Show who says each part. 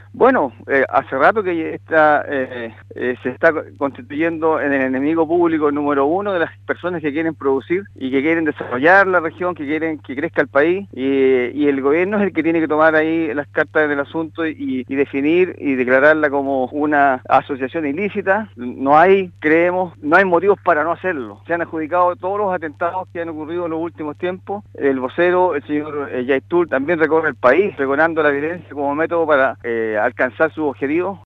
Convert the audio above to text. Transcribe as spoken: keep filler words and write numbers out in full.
Speaker 1: Bueno, eh, hace rato que está, eh, eh, se está constituyendo en el enemigo público número uno de las personas que quieren producir y que quieren desarrollar la región, que quieren que crezca el país, y, y el gobierno es el que tiene que tomar ahí las cartas del asunto y, y definir y declararla como una asociación ilícita. No hay, creemos, no hay motivos para no hacerlo. Se han adjudicado todos los atentados que han ocurrido en los últimos tiempos. El vocero, el señor eh, Yaitul, también recorre el país, pregonando la violencia como método para eh, alcanzar sus objetivos.